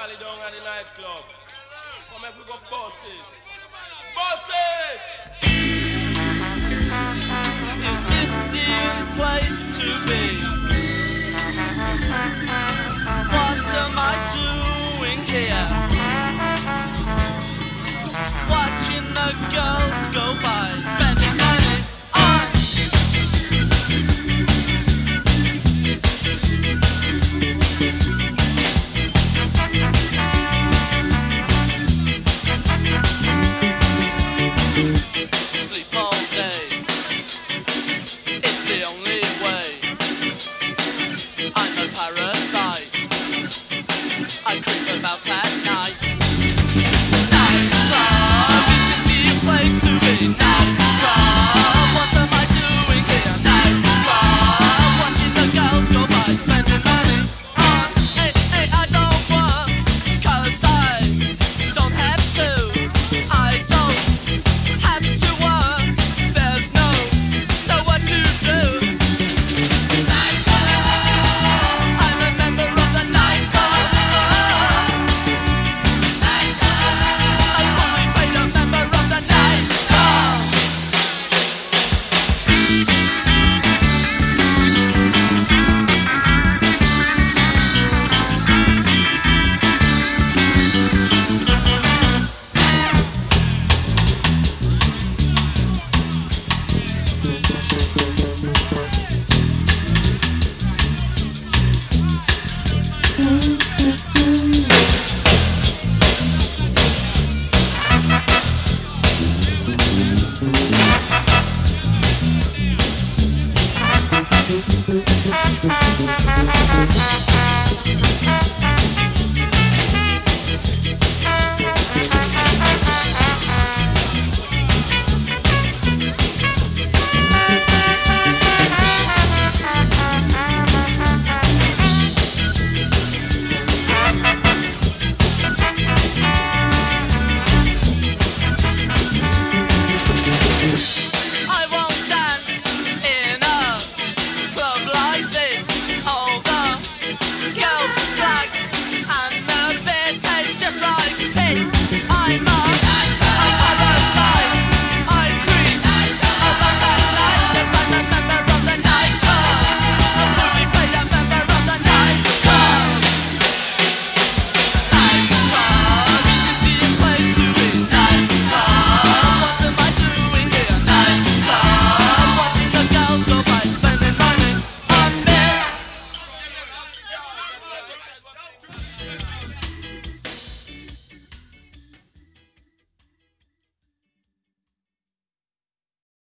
Charlie down at the nightclub. Come make we go boss it. Boss it! Is this the place to be? What am I doing here? Watching the girls go by, spending money on sleep all day. It's the only way. I'm no parasite. I creep about at night. Nightclub is this the place to be? Nightclub, what am I doing here? Nightclub, watching the girls go by, spending money on. Hey, hey, I don't work, 'cause I don't have to. I don't have to work. There's nowhere to do. Nightclub, I'm a member of the nightclub. Nightclub, I'm fully paid a member of the nightclub.